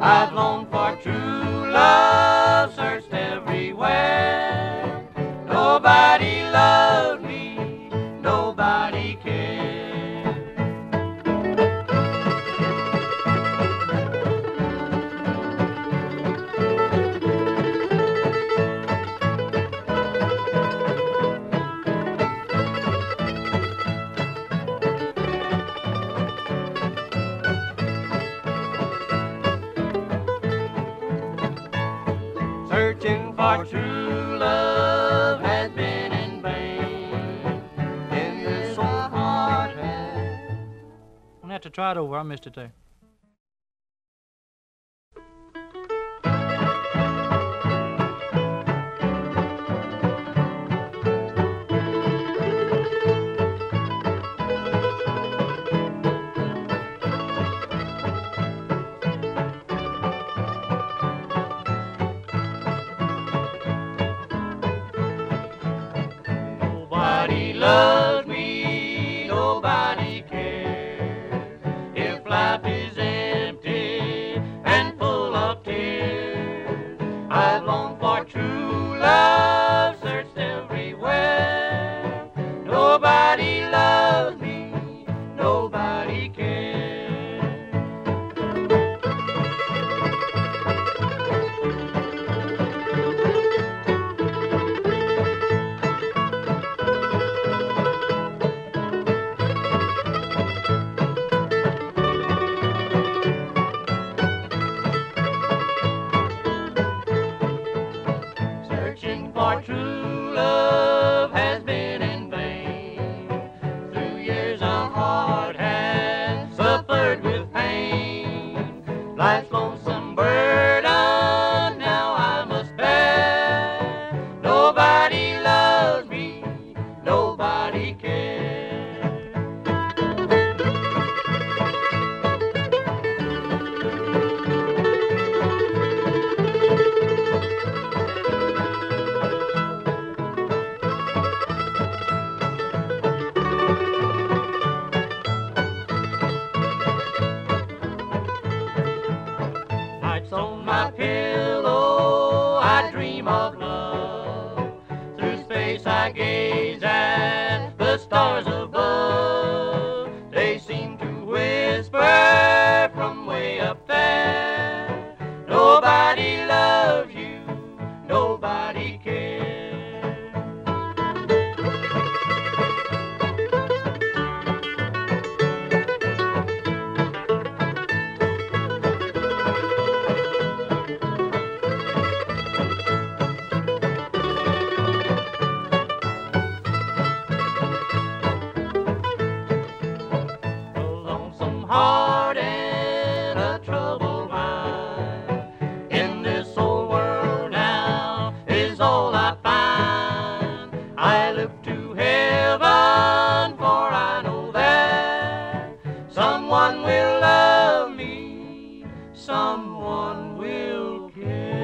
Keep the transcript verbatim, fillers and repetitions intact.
I've longed for true love, searched everywhere. Nobody loved me, nobody cared. Searching for true love has been in vain in this old heart. I'm gonna have to try it over. I missed it there. Nobody loves me, nobody cares. If life is empty and full of tears, I've longed for true love, searched everywhere. Nobody loves me, nobody cares. Searching for true love has been in vain. Through years a heart has suffered with pain. Life's lonesome burden now I must bear. Nobody loves me, nobody cares. Nights on my pillow, I dream of love. Through space I gaze at the stars above. They seem to whisper from way up there. Nobody loves you, nobody cares. Heart and a troubled mind. In this old world now is all I find. I look to heaven, for I know that someone will love me, someone will care.